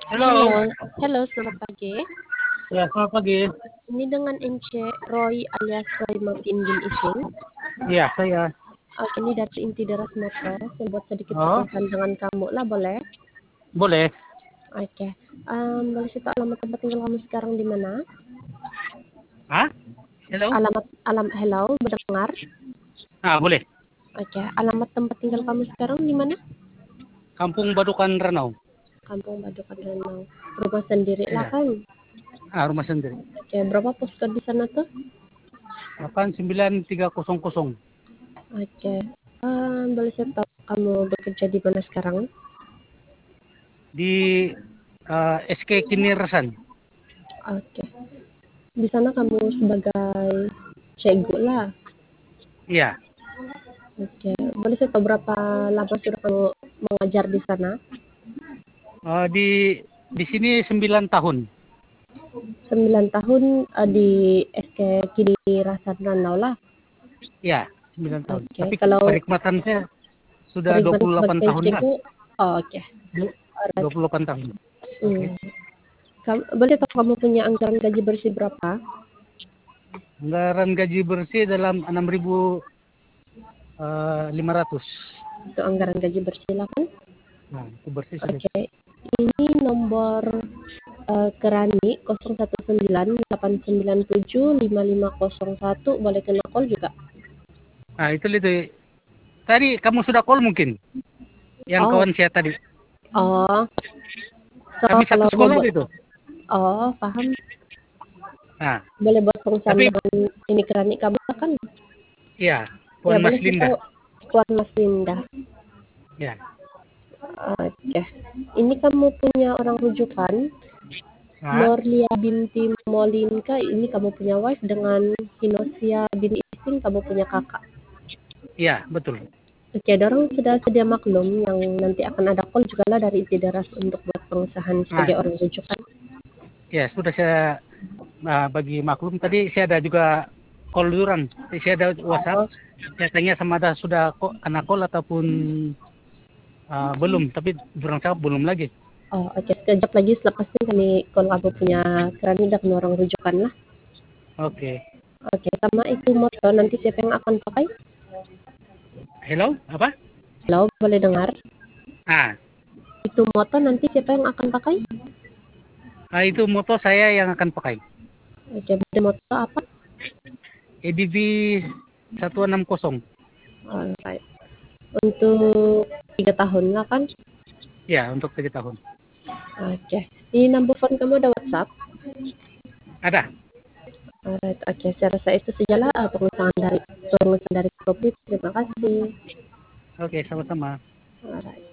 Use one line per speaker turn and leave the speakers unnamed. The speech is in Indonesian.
Halo,
Halo, halo, selamat pagi.
ya selamat pagi.
Ini dengan Ence Roy alias Roy Martin Bin Ising.
Iya, saya.
Oke, ini dari Inti Deras Moto. Saya buat sedikit
Oh,
pertanyaan dengan kamu lah, boleh?
boleh.
Oke. Boleh saya tahu alamat tempat tinggal kamu sekarang di mana?
Hah? Hello?
Hello, mendengar?
Boleh.
Oke, alamat tempat tinggal kamu sekarang di mana?
Kampung Badukan Ranau.
Kampung Badukan Renau. Rumah sendiri lah
Iya.
kan?
Rumah sendiri.
Oke, berapa postcode di sana tuh?
89300.
Oke. Boleh saya tahu kamu bekerja di mana sekarang?
Di SK Kini Resan.
Oke. Di sana kamu sebagai cikgu lah.
Iya.
Oke. Boleh saya tahu berapa lama sudah kamu mengajar di sana?
Di sini 9 tahun.
9 tahun di SK Kini Rasan Ranau lah.
Iya, 9 tahun.
Oke.
Tapi
Kalau
perkhidmatan saya sudah
terlibat
28
sebagai
tahun lah.
cikgu, oh, oke. Alright.
28 tahun. Oke.
Boleh tahu kamu punya anggaran gaji bersih berapa?
Anggaran gaji bersih dalam 6.500.
Itu anggaran gaji bersih lah kan?
Nah, itu bersih sudah.
Oke. Ini nomor Kerani 019875501, boleh kena call juga.
Itu. Tadi kamu sudah call mungkin? Yang
Oh,
kawan saya tadi.
oh. So
Kami satu
kalau mau
sekolah
buat,
itu.
paham.
Nah,
Boleh buat pengusahaan
tapi
dengan ini Kerani kamu kan?
ya,
Ya
Puan Mas
boleh kita
Linda.
Puan Mas Linda.
Ya.
Oke. Ini kamu punya orang rujukan,
Nah,
Norlia binti Molinka, ini kamu punya wife, dengan Hinosia bin Ising kamu punya kakak.
iya, betul.
Oke, dorong sudah sedia maklum yang nanti akan ada call juga lah dari Inti Deras untuk buat pengusahaan
Nah,
sebagai orang rujukan.
ya sudah saya bagi maklum. Tadi saya ada juga call duran. Saya ada WhatsApp.
Oh,
Saya tanya sama ada sudah kok kena call ataupun belum. Tapi durang jawab belum lagi.
oke. Sekejap lagi selepasnya kami call kamu punya Kerani dan orang rujukan lah.
Oke.
Oke, sama itu moto nanti siapa yang akan pakai?
Hello, apa?
Halo, boleh dengar?
Ah,
Itu moto nanti siapa yang akan pakai?
itu moto saya yang akan pakai.
Oke, berarti moto apa?
EDB 160.
Alright. Untuk 3 tahun lah kan?
Ya, untuk 3 tahun.
Oke. Di number phone kamu ada WhatsApp?
Ada.
Alright, oke. Saya rasa itu sajalah pengusahaan dari Kopi. Terima kasih.
Oke, sama-sama.
Alright.